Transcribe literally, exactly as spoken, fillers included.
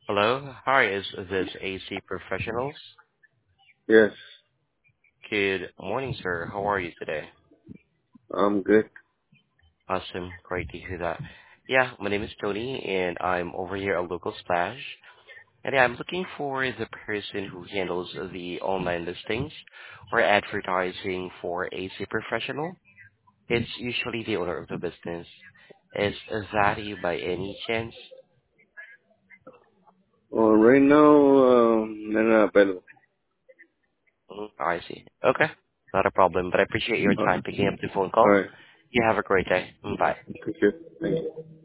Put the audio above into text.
Hello. Hi, is this A C Professionals? Yes, Good morning, sir. How are you today? I'm good. Awesome. Great to hear that. Yeah, my name is Tony, and I'm over here at Local Splash. And yeah, I'm looking for the person who handles the online listings or advertising for A C Professional. It's usually the owner of the business. Is that you by any chance? Well, right now, um, they're not available. Mm, I see. Okay. Not a problem, but I appreciate your Uh, time picking up the phone all call. right. You have a great day. Mm, Bye. Thank you. Thank you.